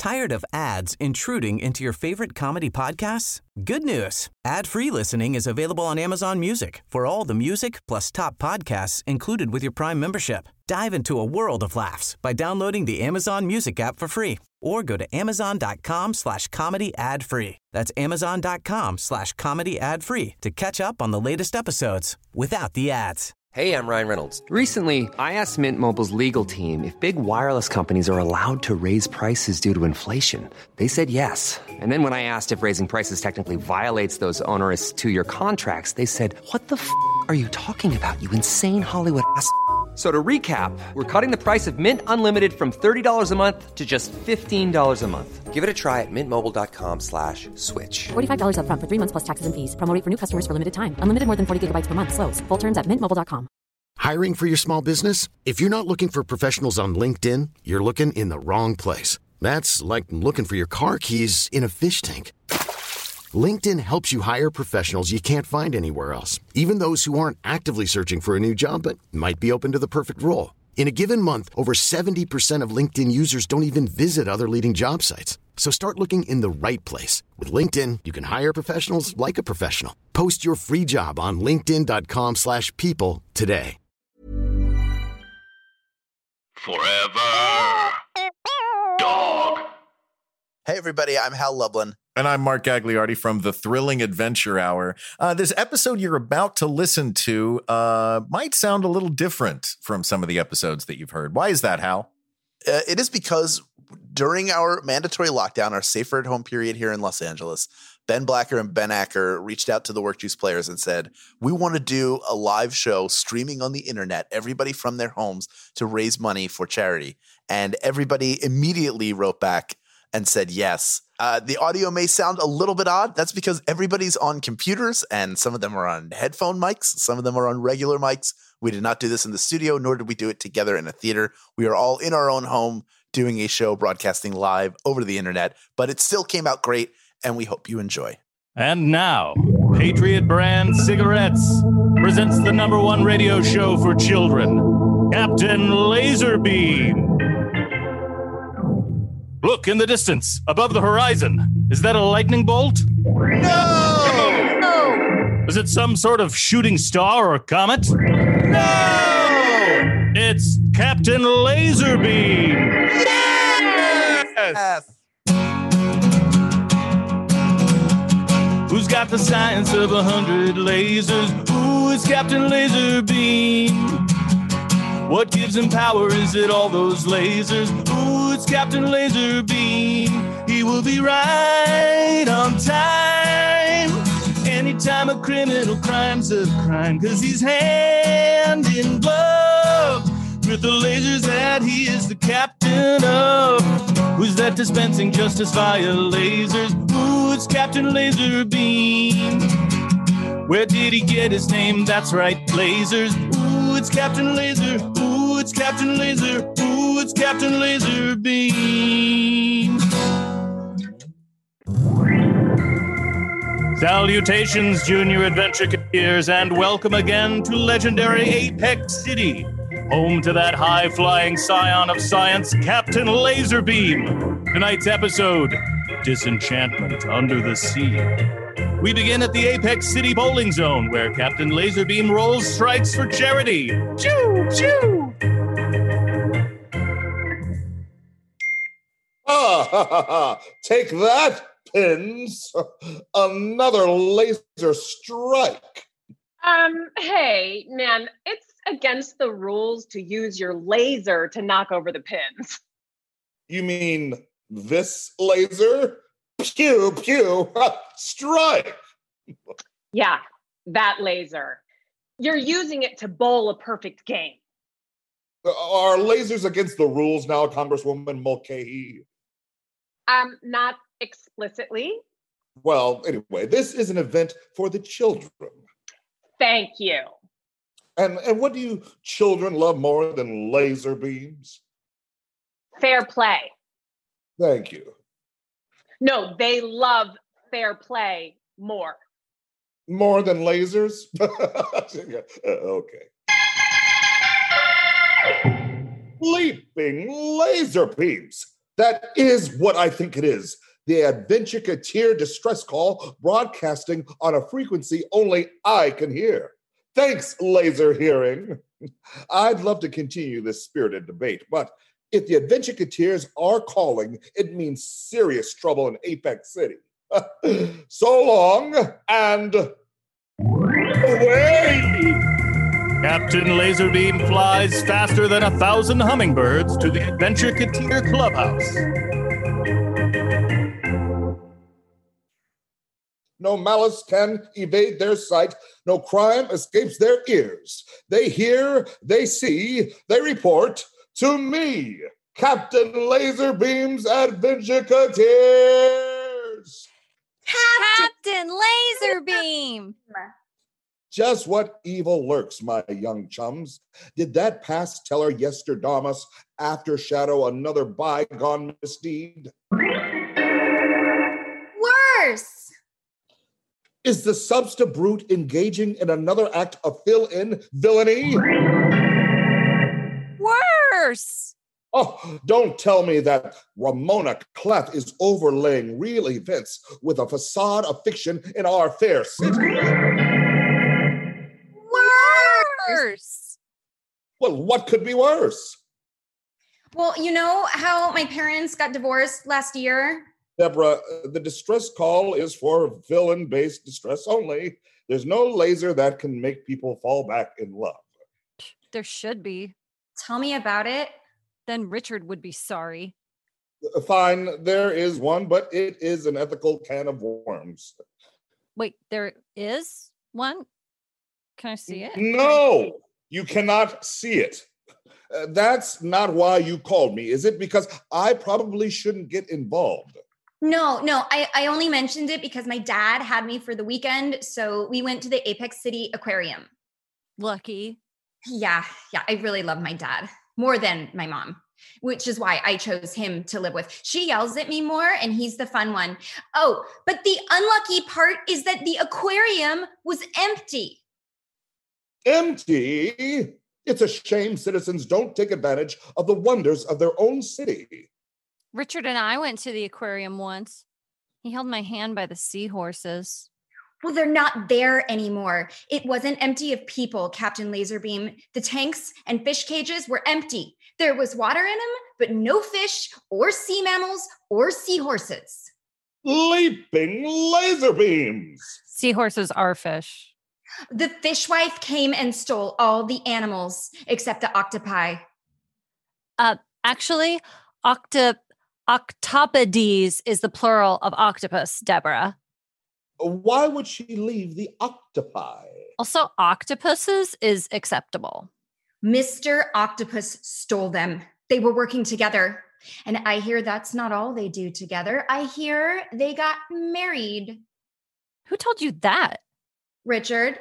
Tired of ads intruding into your favorite comedy podcasts? Good news. Ad-free listening is available on Amazon Music for all the music plus top podcasts included with your Prime membership. Dive into a world of laughs by downloading the Amazon Music app for free or go to amazon.com/comedy ad-free. That's amazon.com/comedy ad-free to catch up on the latest episodes without the ads. Hey, I'm Ryan Reynolds. Recently, I asked Mint Mobile's legal team if big wireless companies are allowed to raise prices due to inflation. They said yes. And then when I asked if raising prices technically violates those onerous two-year contracts, they said, "What the f*** are you talking about, you insane Hollywood ass?" So to recap, we're cutting the price of Mint Unlimited from $30 a month to just $15 a month. Give it a try at mintmobile.com/switch. $45 up front for 3 months plus taxes and fees. Promo rate for new customers for limited time. Unlimited more than 40 gigabytes per month. Slows full terms at mintmobile.com. Hiring for your small business? If you're not looking for professionals on LinkedIn, you're looking in the wrong place. That's like looking for your car keys in a fish tank. LinkedIn helps you hire professionals you can't find anywhere else, even those who aren't actively searching for a new job but might be open to the perfect role. In a given month, over 70% of LinkedIn users don't even visit other leading job sites. So start looking in the right place. With LinkedIn, you can hire professionals like a professional. Post your free job on linkedin.com/people today. Forever Dog. Hey everybody, I'm Hal Lublin. And I'm Mark Gagliardi from the Thrilling Adventure Hour. This episode you're about to listen to might sound a little different from some of the episodes that you've heard. Why is that, Hal? It is because during our mandatory lockdown, our safer at home period here in Los Angeles, Ben Blacker and Ben Acker reached out to the Work Juice players and said, we want to do a live show streaming on the internet, everybody from their homes, to raise money for charity. And everybody immediately wrote back and said yes. The audio may sound a little bit odd. That's because everybody's on computers and some of them are on headphone mics. Some of them are on regular mics. We did not do this in the studio, nor did we do it together in a theater. We are all in our own home doing a show broadcasting live over the internet, but it still came out great and we hope you enjoy. And now, Patriot Brand Cigarettes presents the #1 radio show for children, Captain Laserbeam. Look in the distance, above the horizon. Is that a lightning bolt? No! No! Is it some sort of shooting star or comet? No! It's Captain Laserbeam. Yes! Who's got the science of 100 lasers? Ooh, it's Captain Laserbeam. What gives him power? Is it all those lasers? Ooh, it's Captain Laserbeam. He will be right on time. Anytime a criminal crime's a crime, 'cause he's hand in glove with the lasers that he is the captain of. Who's that dispensing justice via lasers? Ooh, it's Captain Laserbeam. Where did he get his name? That's right, lasers. Ooh, it's Captain Laser. Ooh, it's Captain Laser. Ooh, it's Captain Laserbeam. Salutations, Junior Adventureers, and welcome again to legendary Apex City, home to that high-flying scion of science, Captain Laserbeam. Tonight's episode, Disenchantment Under the Sea. We begin at the Apex City Bowling Zone, where Captain Laserbeam rolls strikes for charity. Pew, pew! Take that, pins. Another laser strike. Hey, man, it's against the rules to use your laser to knock over the pins. You mean this laser? Pew, pew, strike. Yeah, that laser. You're using it to bowl a perfect game. Are lasers against the rules now, Congresswoman Mulcahy? Not explicitly. Well, anyway, this is an event for the children. Thank you. And what do you children love more than laser beams? Fair play. Thank you. No, they love fair play more. More than lasers? Okay. Leaping laser beams. That is what I think it is. The Adventure distress call broadcasting on a frequency only I can hear. Thanks, laser hearing. I'd love to continue this spirited debate, but if the Adventure are calling, it means serious trouble in Apex City. So long, and away! Captain Laserbeam flies faster than 1,000 hummingbirds to the Adventure Katir Clubhouse. No malice can evade their sight. No crime escapes their ears. They hear, they see, they report to me, Captain Laserbeam's Adventure Katirs. Captain Laserbeam! Just what evil lurks, my young chums? Did that past teller Yesterdamus aftershadow another bygone misdeed? Worse! Is the Substa Brute engaging in another act of fill-in villainy? Worse! Oh, don't tell me that Ramona Clef is overlaying real events with a facade of fiction in our fair city. Worse! Well, what could be worse? Well, you know how my parents got divorced last year? Deborah, the distress call is for villain-based distress only. There's no laser that can make people fall back in love. There should be. Tell me about it. Then Richard would be sorry. Fine, there is one, but it is an ethical can of worms. Wait, there is one? Can I see it? No, you cannot see it. That's not why you called me, is it? Because I probably shouldn't get involved. No, I only mentioned it because my dad had me for the weekend, so we went to the Apex City Aquarium. Lucky. Yeah, I really love my dad, more than my mom, which is why I chose him to live with. She yells at me more, and he's the fun one. Oh, but the unlucky part is that the aquarium was empty. Empty? It's a shame citizens don't take advantage of the wonders of their own city. Richard and I went to the aquarium once. He held my hand by the seahorses. Well, they're not there anymore. It wasn't empty of people, Captain Laserbeam. The tanks and fish cages were empty. There was water in them, but no fish or sea mammals or seahorses. Leaping laser beams! Seahorses are fish. The fishwife came and stole all the animals except the octopi. Actually, octopodes is the plural of octopus, Deborah. Why would she leave the octopi? Also, octopuses is acceptable. Mr. Octopus stole them. They were working together. And I hear that's not all they do together. I hear they got married. Who told you that? Richard.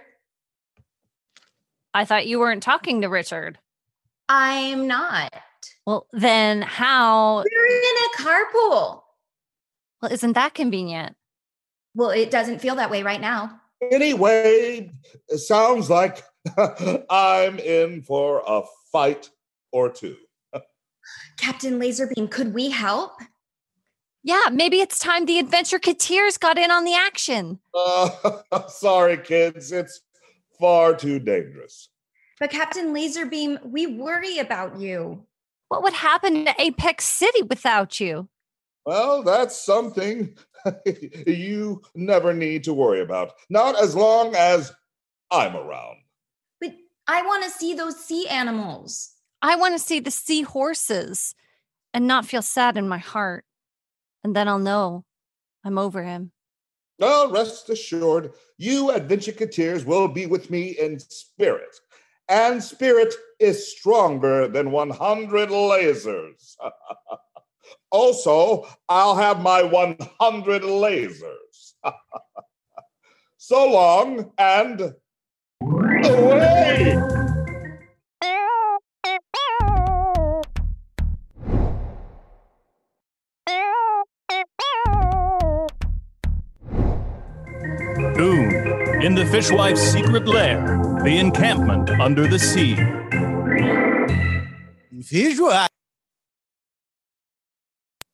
I thought you weren't talking to Richard. I'm not. Well, then how? We're in a carpool. Well, isn't that convenient? Well, it doesn't feel that way right now. Anyway, it sounds like I'm in for a fight or two. Captain Laserbeam, could we help? Yeah, maybe it's time the Adventure Katirs got in on the action. Sorry, kids. It's far too dangerous. But Captain Laserbeam, we worry about you. What would happen to Apex City without you? Well, that's something you never need to worry about. Not as long as I'm around. But I want to see those sea animals. I want to see the seahorses and not feel sad in my heart. And then I'll know I'm over him. Oh, rest assured, you Adventure Katirs will be with me in spirit. And spirit is stronger than 100 lasers. Also, I'll have my 100 lasers. So long, and away! Soon, in the fishwife's secret lair, the encampment under the sea. Fishwife.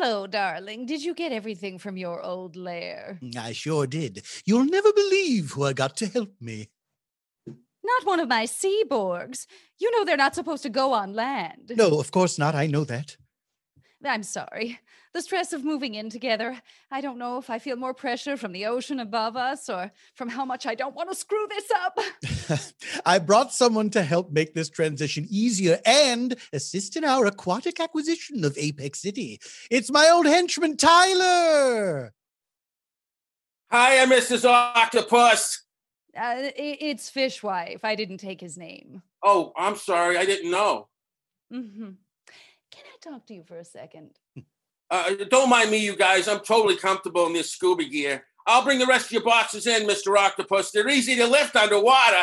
Hello, darling. Did you get everything from your old lair? I sure did. You'll never believe who I got to help me. Not one of my seaborgs. You know they're not supposed to go on land. No, of course not. I know that. I'm sorry. The stress of moving in together. I don't know if I feel more pressure from the ocean above us or from how much I don't want to screw this up. I brought someone to help make this transition easier and assist in our aquatic acquisition of Apex City. It's my old henchman, Tyler. Hiya, Mrs. Octopus. It's Fishwife. I didn't take his name. Oh, I'm sorry. I didn't know. Mm-hmm. Can I talk to you for a second? Don't mind me, you guys. I'm totally comfortable in this scuba gear. I'll bring the rest of your boxes in, Mr. Octopus. They're easy to lift underwater.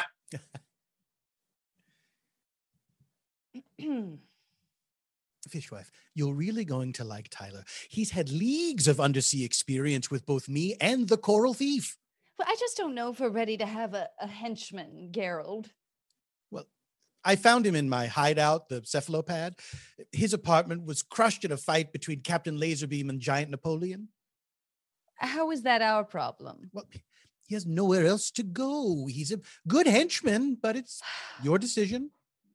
Fishwife, you're really going to like Tyler. He's had leagues of undersea experience with both me and the Coral Thief. Well, I just don't know if we're ready to have a henchman, Gerald. Well, I found him in my hideout, the cephalopad. His apartment was crushed in a fight between Captain Laserbeam and Giant Napoleon. How is that our problem? Well, he has nowhere else to go. He's a good henchman, but it's your decision.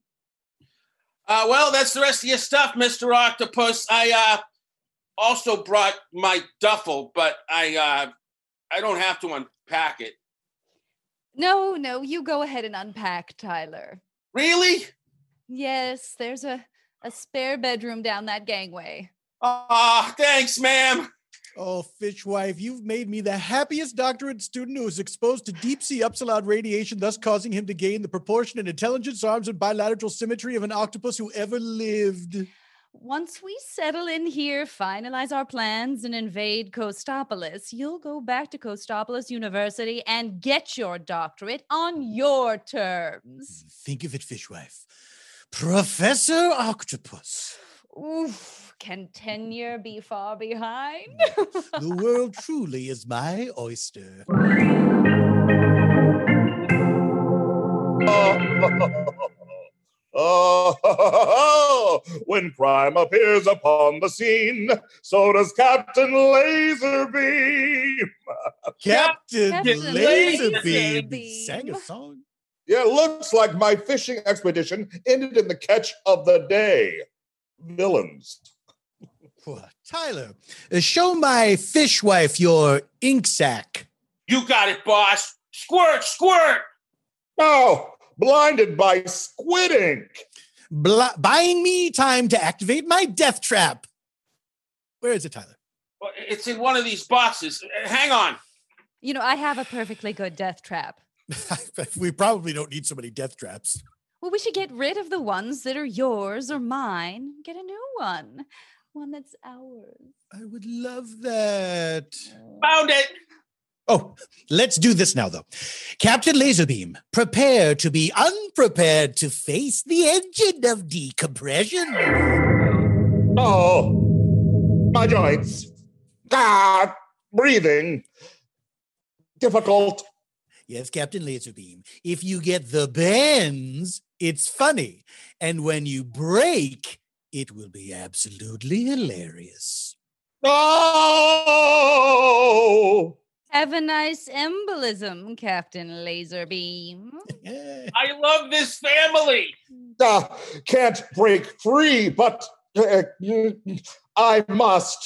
Well, that's the rest of your stuff, Mr. Octopus. I also brought my duffel, but I don't have to unpack it. No, you go ahead and unpack, Tyler. Really? Yes, there's a spare bedroom down that gangway. Thanks, ma'am. Oh, Fishwife, you've made me the happiest doctorate student who was exposed to deep-sea upsilon radiation, thus causing him to gain the proportionate intelligence, arms, and bilateral symmetry of an octopus who ever lived. Once we settle in here, finalize our plans, and invade Costopolis, you'll go back to Costopolis University and get your doctorate on your terms. Think of it, Fishwife. Professor Octopus. Oof, can tenure be far behind? The world truly is my oyster. When crime appears upon the scene, so does Captain Laserbeam. Captain Laserbeam. He sang a song. Yeah, looks like my fishing expedition ended in the catch of the day. Villains. Tyler, show my fishwife your ink sac. You got it, boss. Squirt, squirt. Oh, blinded by squid ink. Buying me time to activate my death trap. Where is it, Tyler? Well, it's in one of these boxes. Hang on. You know, I have a perfectly good death trap. We probably don't need so many death traps. Well, we should get rid of the ones that are yours or mine. Get a new one. One that's ours. I would love that. Found it. Oh, let's do this now, though. Captain Laserbeam, prepare to be unprepared to face the engine of decompression. Oh, my joints. Breathing. Difficult. Yes, Captain Laserbeam. If you get the bends, it's funny. And when you break, it will be absolutely hilarious. Oh! Have a nice embolism, Captain Laserbeam. I love this family. Can't break free, but I must.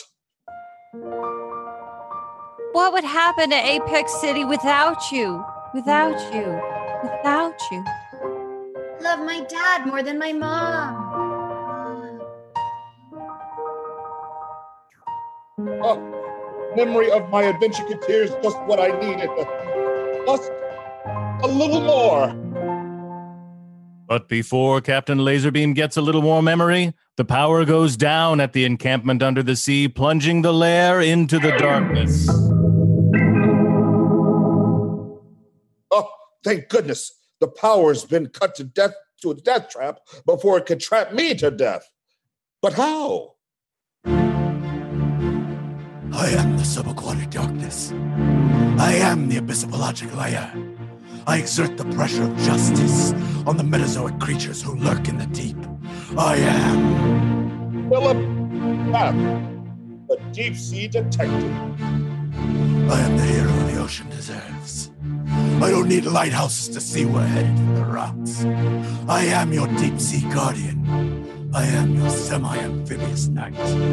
What would happen to Apex City without you? Without you. Without you. Love my dad more than my mom. Memory of my adventure-keteers, just what I needed. Just a little more. But before Captain Laserbeam gets a little more memory, the power goes down at the encampment under the sea, plunging the lair into the darkness. Oh, thank goodness. The power's been cut to death to a death trap before it could trap me to death. But how? I am the subaquatic darkness. I am the abyssologic layer. I exert the pressure of justice on the Metazoic creatures who lurk in the deep. I am... Philip, the deep sea detective. I am the hero the ocean deserves. I don't need lighthouses to see we're headed for the rocks. I am your deep sea guardian. I am your semi-amphibious knight.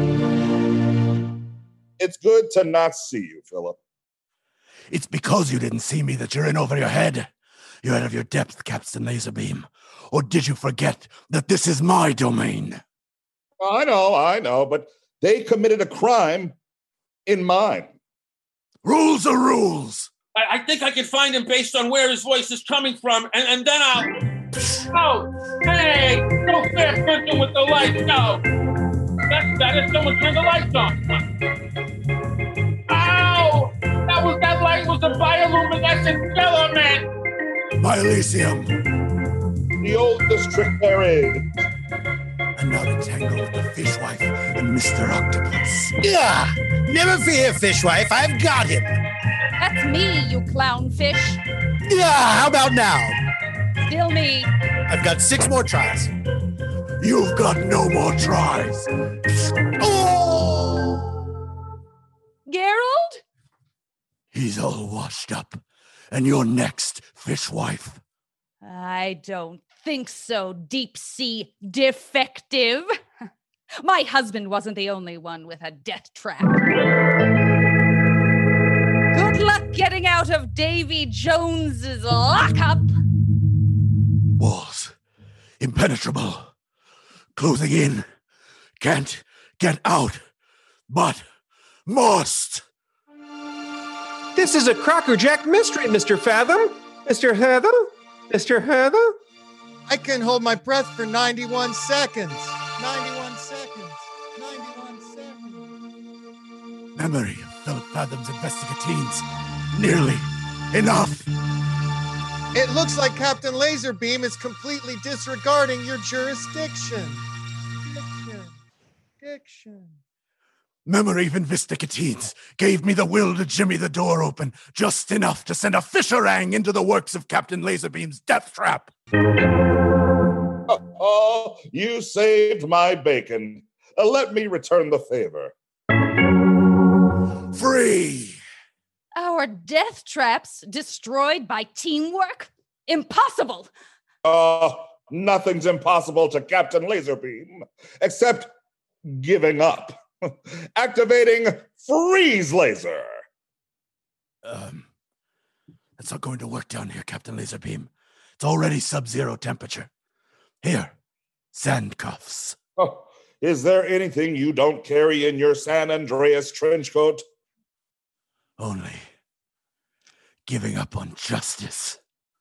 It's good to not see you, Philip. It's because you didn't see me that you're in over your head. You're out of your depth, Captain Laserbeam. Or did you forget that this is my domain? I know, but they committed a crime in mine. Rules are rules. I think I can find him based on where his voice is coming from, and then I'll... Oh, hey, no fair printing with the lights, no. That's better, someone turn the lights on. Ow! That light was a bioluminescent filament! Myelesium. The oldest trick there is. And now to tangle with the fishwife and Mr. Octopus. Yeah, never fear, fishwife, I've got him. That's me, you clownfish. Yeah, how about now? Still me. I've got 6 more tries. You've got no more tries. Oh! Gerald? He's all washed up. And you're next, fishwife. I don't think so, deep sea defective. My husband wasn't the only one with a death trap. Good luck getting out of Davy Jones's lockup. Walls. Impenetrable. Closing in. Can't get out. But must. This is a Crackerjack mystery, Mr. Fathom. Mr. Heather? Mr. Heather? I can hold my breath for 91 seconds. 91 seconds. 91 seconds. Memory of Philip Fathom's investigatines. Nearly enough. It looks like Captain Laserbeam is completely disregarding your jurisdiction. Diction. Memory of investigatines gave me the will to jimmy the door open just enough to send a fisherang into the works of Captain Laserbeam's death trap. Oh, you saved my bacon. Let me return the favor. Free! Our death traps destroyed by teamwork? Impossible! Nothing's impossible to Captain Laserbeam, except giving up. Activating freeze laser. That's not going to work down here, Captain Laserbeam. It's already sub-zero temperature. Here, sandcuffs. Oh, is there anything you don't carry in your San Andreas trench coat? Only giving up on justice.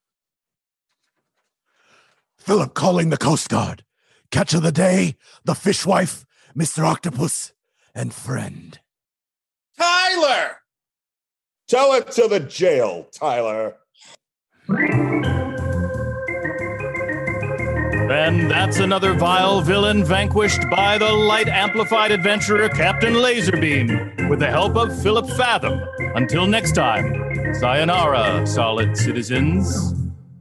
Philip calling the Coast Guard. Catch of the day, the fishwife, Mr. Octopus, and friend. Tyler! Tell it to the jail, Tyler. And that's another vile villain vanquished by the light-amplified adventurer Captain Laserbeam with the help of Philip Fathom. Until next time, sayonara, solid citizens.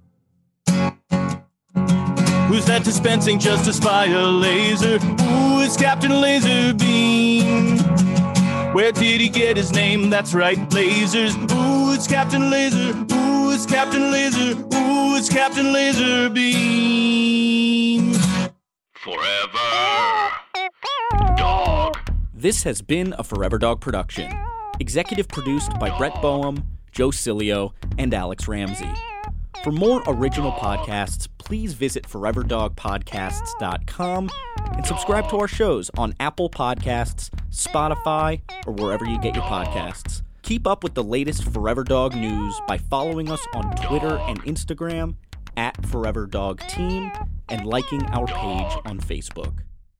Who's that dispensing justice via laser? Ooh, it's Captain Laserbeam. Where did he get his name? That's right, lasers. Ooh, it's Captain Laser. Ooh, it's Captain Laser. Ooh, it's Captain Laserbeam. Forever Dog. This has been a Forever Dog production. Executive produced by Brett Boehm, Joe Cilio, and Alex Ramsey. For more original podcasts, please visit foreverdogpodcasts.com and subscribe to our shows on Apple Podcasts, Spotify, or wherever you get your podcasts. Keep up with the latest Forever Dog news by following us on Twitter and Instagram @ForeverDogTeam and liking our page on Facebook.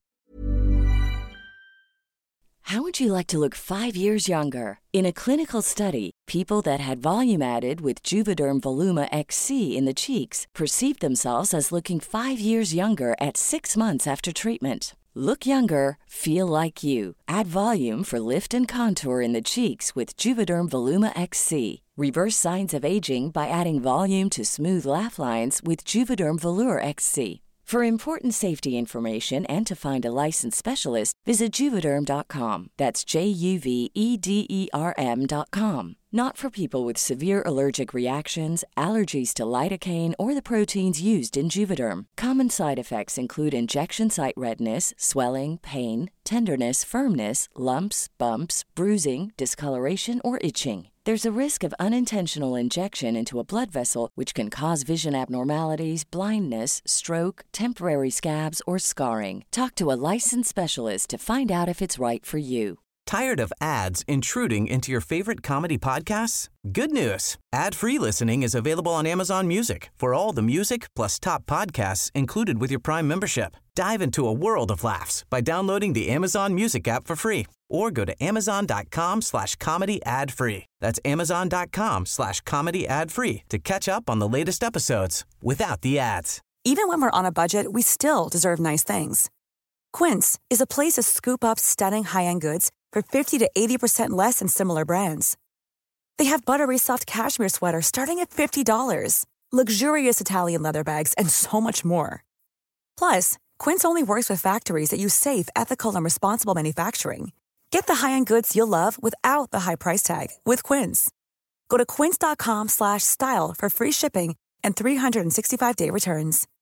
How would you like to look 5 years younger? In a clinical study, people that had volume added with Juvederm Voluma XC in the cheeks perceived themselves as looking 5 years younger at 6 months after treatment. Look younger, feel like you. Add volume for lift and contour in the cheeks with Juvederm Voluma XC. Reverse signs of aging by adding volume to smooth laugh lines with Juvederm Volure XC. For important safety information and to find a licensed specialist, visit Juvederm.com. That's JUVEDERM.com. Not for people with severe allergic reactions, allergies to lidocaine, or the proteins used in Juvederm. Common side effects include injection site redness, swelling, pain, tenderness, firmness, lumps, bumps, bruising, discoloration, or itching. There's a risk of unintentional injection into a blood vessel, which can cause vision abnormalities, blindness, stroke, temporary scabs, or scarring. Talk to a licensed specialist to find out if it's right for you. Tired of ads intruding into your favorite comedy podcasts? Good news. Ad-free listening is available on Amazon Music for all the music plus top podcasts included with your Prime membership. Dive into a world of laughs by downloading the Amazon Music app for free or go to amazon.com/comedy ad-free. That's amazon.com/comedy ad-free to catch up on the latest episodes without the ads. Even when we're on a budget, we still deserve nice things. Quince is a place to scoop up stunning high-end goods for 50 to 80% less than similar brands. They have buttery soft cashmere sweaters starting at $50, luxurious Italian leather bags, and so much more. Plus, Quince only works with factories that use safe, ethical, and responsible manufacturing. Get the high-end goods you'll love without the high price tag with Quince. Go to quince.com/style for free shipping and 365-day returns.